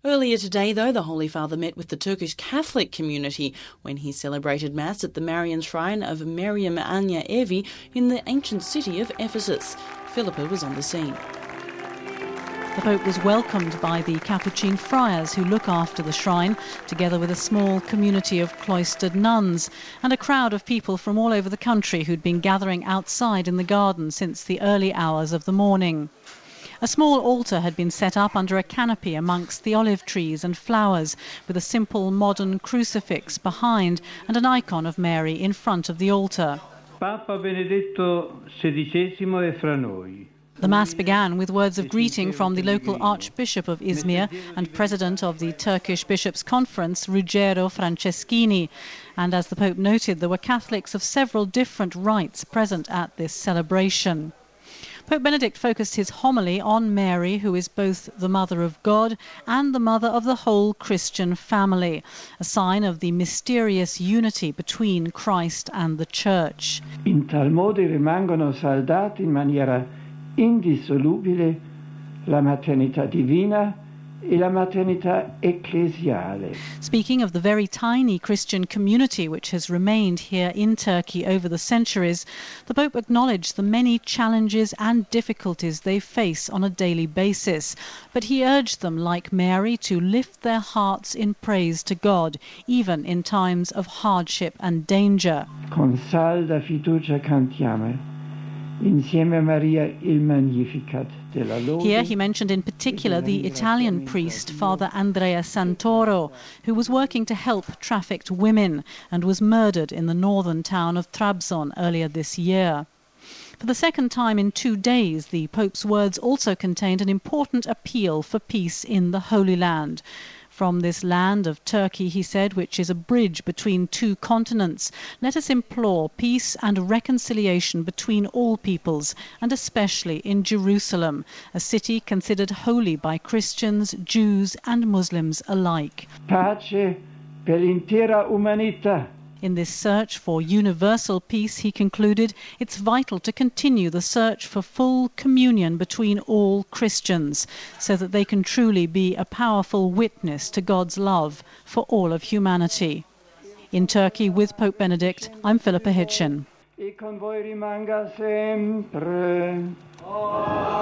Earlier today, though, the Holy Father met with the Turkish Catholic community when he celebrated Mass at the Marian Shrine of Meryem Anya Evi in the ancient city of Ephesus. Philippa was on the scene. The Pope was welcomed by the Capuchin friars who look after the shrine, together with a small community of cloistered nuns, and a crowd of people from all over the country who'd been gathering outside in the garden since the early hours of the morning. A small altar had been set up under a canopy amongst the olive trees and flowers, with a simple modern crucifix behind and an icon of Mary in front of the altar. Papa Benedetto XVI è fra noi. The Mass began with words of greeting from the local Archbishop of Izmir and President of the Turkish Bishops' Conference, Ruggero Franceschini. And as the Pope noted, there were Catholics of several different rites present at this celebration. Pope Benedict focused his homily on Mary, who is both the Mother of God and the mother of the whole Christian family, a sign of the mysterious unity between Christ and the Church. In tal modo rimangono saldate in maniera indissolubile la maternità divina e la maternità ecclesiale. Speaking of the very tiny Christian community which has remained here in Turkey over the centuries, the Pope acknowledged the many challenges and difficulties they face on a daily basis. But he urged them, like Mary, to lift their hearts in praise to God, even in times of hardship and danger. Con salda fiducia cantiamo. Insieme a Maria il Magnificat della lode. Here he mentioned in particular the Italian priest, Father Andrea Santoro, who was working to help trafficked women and was murdered in the northern town of Trabzon earlier this year. For the second time in 2 days, the Pope's words also contained an important appeal for peace in the Holy Land. From this land of Turkey, he said, which is a bridge between 2 continents, let us implore peace and reconciliation between all peoples, and especially in Jerusalem, a city considered holy by Christians, Jews and Muslims alike. Pace per l'intera umanità. In this search for universal peace, he concluded, it's vital to continue the search for full communion between all Christians, so that they can truly be a powerful witness to God's love for all of humanity. In Turkey with Pope Benedict, I'm Philippa Hitchin. E con voi rimanga sempre.